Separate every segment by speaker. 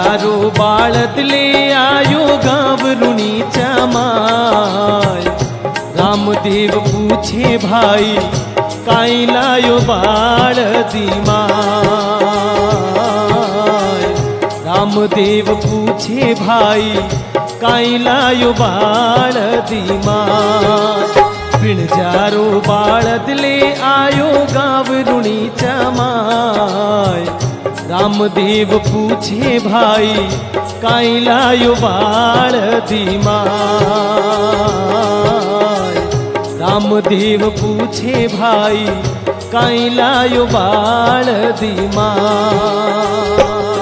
Speaker 1: जारो बाळद ले आयो गावरुणीच्या माय। रामदेव पूछे भाई काई लायो बाळदी माय। रामदेव पूछे भाई काई लायो बाळदी माय। बिन जारो बाळद ले आयो गावरुणीच्या माय। रामदेव पूछे भाई काई लायो बाळदी माय। रामदेव पूछे भाई काई लायो बाळदी माय।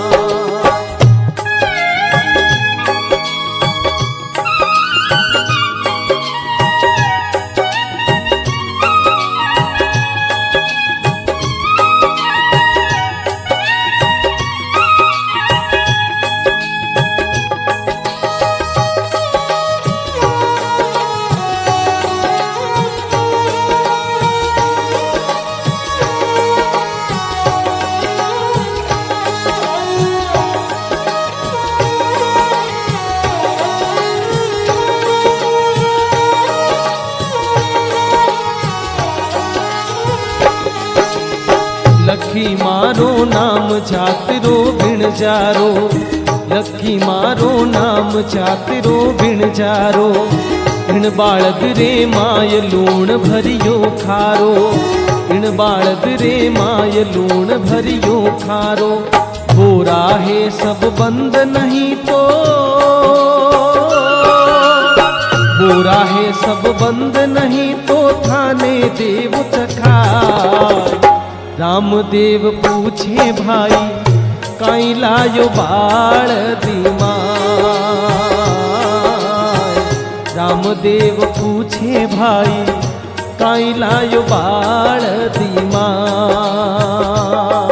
Speaker 1: लखी मारो नाम जातरो बिन जारो। लखी मारो नाम जातरो बिन जारो। बिन बाळद रे माय लूण भरियो खारो। बिन बाळद रे माय लूण भरियो खारो। बोरा है सब बंद नहीं तो। बोरा है सब बंद नहीं तो थाने देव चखाय। रामदेव पूछे भाई काई लायो बाळदी माय। रामदेव पूछे भाई काई लायो बाळदी माय।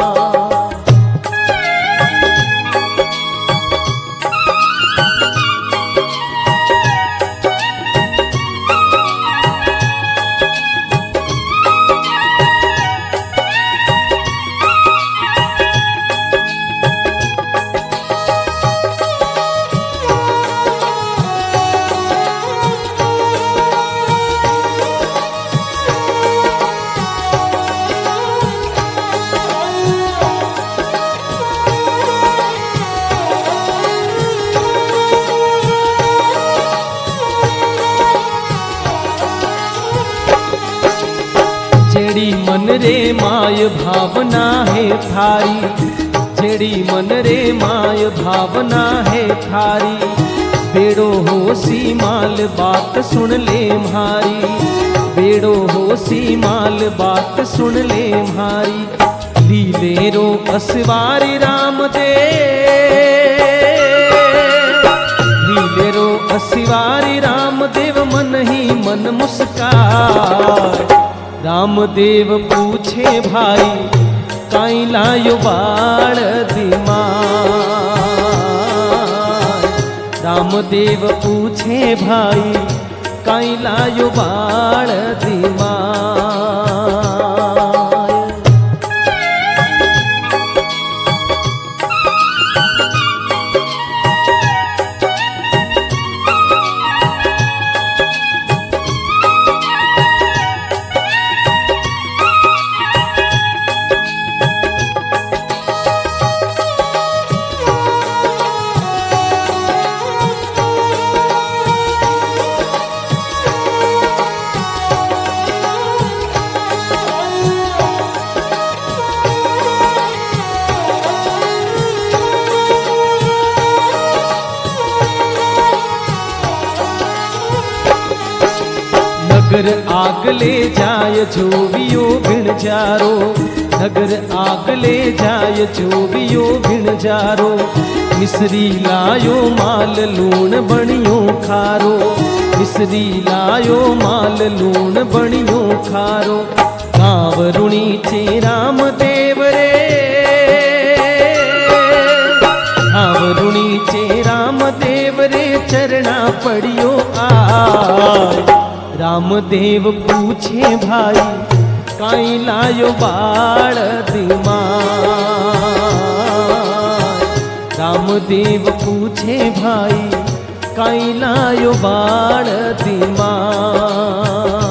Speaker 1: जेड़ी मन रे माय भावना है थारी। जेड़ी मन रे माय भावना है थारी। बेड़ो होसी माल बात सुन ले म्हारी। बेड़ो होसी माल बात सुन ले म्हारी। लीले रो असवारी रामदेव। लीले रो असवारी रामदेव मन ही मन मुस्काय। रामदेव पूछे भाई काई लायो बाळदी माय। रामदेव पूछे भाई काई लायो बाळदी माय। नगर आग ले जाय जोवियो भिण जारो। नगर आग ले जाय जोवियो भिण जारो। मिसरी लायो माल लूण बणियो खारो। मिसरी लायो माल लूण बणियो खारो। गावरुणी चे रामदेव रे। गावरुणी चे रामदेव रे चरणा पड़ियो आय। रामदेव पूछे भाई काई लायो बाळदी माय। रामदेव पूछे भाई काई लायो बाण दिमाय।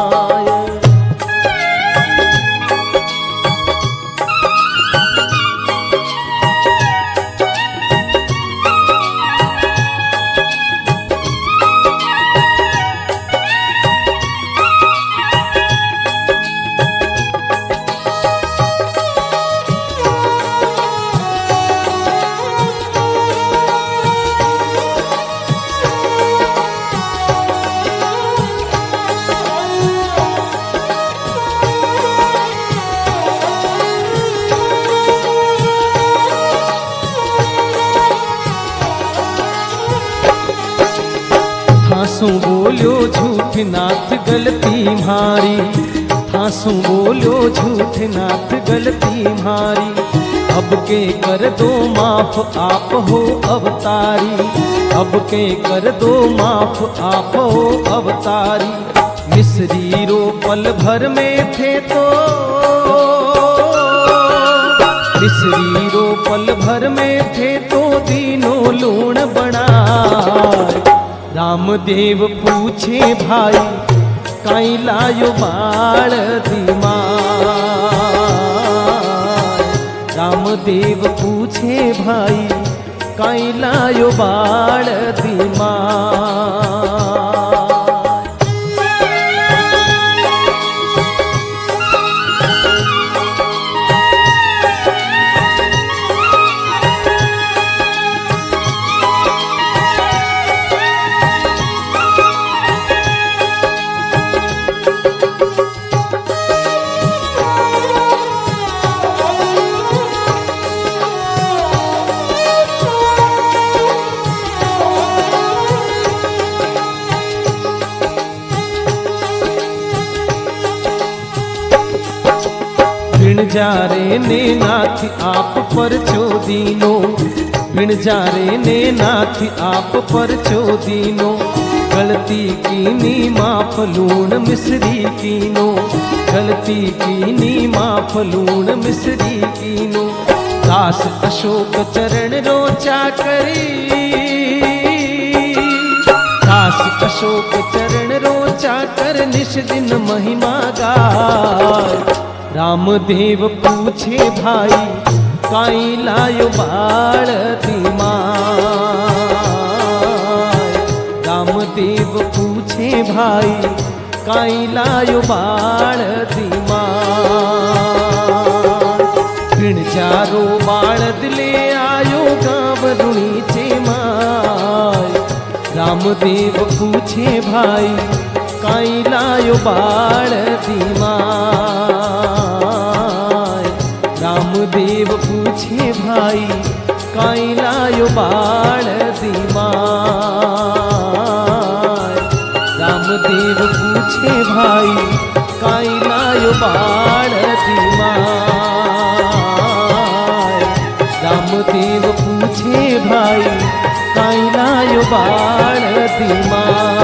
Speaker 1: थासू बोलो झूठ नाथ गलती मारी, थासू बोलो झूठ नाथ गलती मारी। अब के कर दो माफ आप हो अवतारी, अब के कर दो माफ आप हो अवतारी। मिस्री रो पल भर में थे तो, मिस्री रो पल भर में थे तो दीनों लूण बनाए। रामदेव पूछे भाई काई लायो बाण दिमाय। रामदेव पूछे भाई काई लायो बाण दिमाय। बिन जारे ने नाथ आप पर चोदीनो, बिन जारे ने नाथ आप पर चोदीनो। गलती कीनी माफ लूण मिस्री कीनो, गलती कीनी माफ लूण मिस्री कीनो। दास अशोक चरण रोचा करी, दास अशोक चरण रोचा कर निश दिन महिमा गाय। रामदेव पूछे भाई काई लायो बाण दिमाय। रामदेव पूछे भाई काई लायो बाण दिमाय। बिन चारो बाण दिले आयो गाँव रुणी चे माय। रामदेव पूछे भाई काई लायो बाण दिमाय। रामदेव पूछे भाई काई लायो बाण दिमाय। रामदेव पूछे भाई काई लायो बाण दिमाय। रामदेव पूछे भाई काई लायो बाण दिमाय।